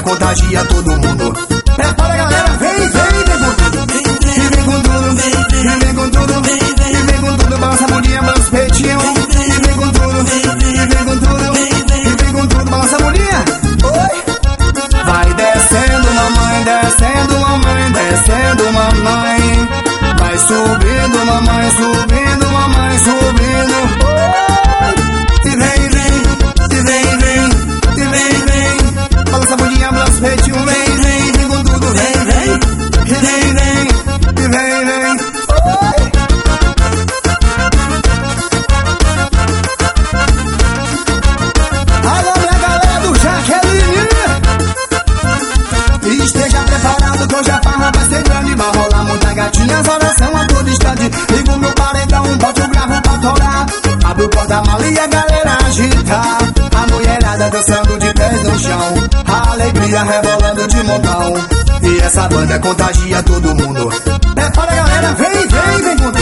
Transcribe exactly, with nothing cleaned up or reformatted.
contagia todo mundo. Prepara, galera, vem, vem, vem com tudo. E vem com tudo, e vem com tudo, e vem com tudo. Balança a bundinha, balança o peitinho. E vem com tudo, e vem com tudo, e vem com tudo. Balança a bundinha. Oi. Vai descendo, mamãe, descendo, mamãe, descendo, mamãe. Vai subindo, mamãe, subindo, mamãe, subindo. Oi. E vem, vem, e vem, vem, e vem, vem. Balança a bundinha, balança o peitinho. Vem, vem, vem com tudo. Vem, vem, e vem, vem, e vem, vem. Oi. Alô, minha galera do Jaqueline. Esteja preparado que hoje a farra vai ser grande. Vai rolar muita gatinha, as oração a todo instante. Liga o meu paredão, bote o gravo pra torar. Abre o porta-mala e a galera agita. A mulherada dançando de pés no chão. A alegria rebolando de montão. E essa banda contagia todo mundo. Prepara, galera, vem, vem, vem com